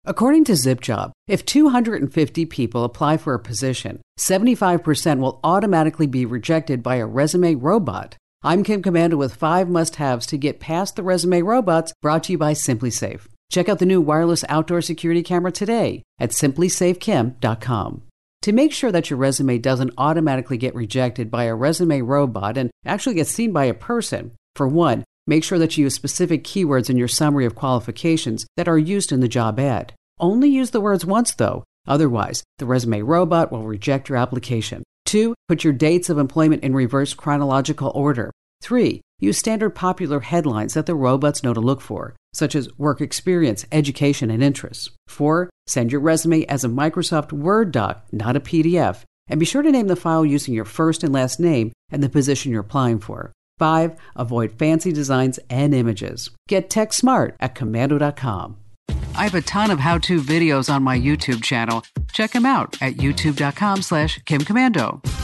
According to ZipJob, if 250 people apply for a position, 75% will automatically be rejected by a resume robot. I'm Kim Komando with 5 must-haves to get past the resume robots, brought to you by SimpliSafe. Check out the new wireless outdoor security camera today at simplysafekim.com. To make sure that your resume doesn't automatically get rejected by a resume robot and actually gets seen by a person, for one, make sure that you use specific keywords in your summary of qualifications that are used in the job ad. Only use the words once, though. Otherwise, the resume robot will reject your application. 2, put your dates of employment in reverse chronological order. 3, use standard popular headlines that the robots know to look for, such as work experience, education, and interests. 4, send your resume as a Microsoft Word doc, not a PDF. And be sure to name the file using your first and last name and the position you're applying for. 5, avoid fancy designs and images. Get tech smart at Komando.com. I have a ton of how-to videos on my YouTube channel. Check them out at youtube.com/KimKomando.